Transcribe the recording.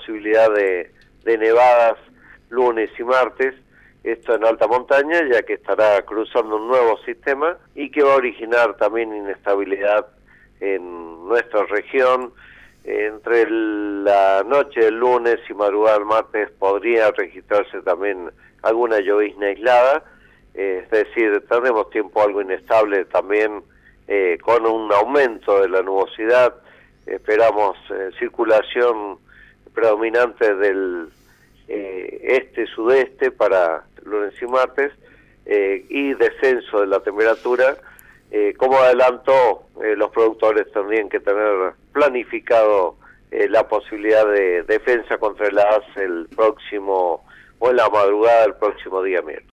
posibilidad de nevadas lunes y martes, esto en alta montaña, ya que estará cruzando un nuevo sistema y que va a originar también inestabilidad en nuestra región. Entre la noche del lunes y madrugada del martes podría registrarse también alguna llovizna aislada, es decir, tendremos tiempo algo inestable también, con un aumento de la nubosidad. Esperamos circulación predominante del este-sudeste para lunes y martes, y descenso de la temperatura. Como adelantó, los productores tendrían que tener planificado la posibilidad de defensa contra heladas el próximo, o en la madrugada del próximo día miércoles.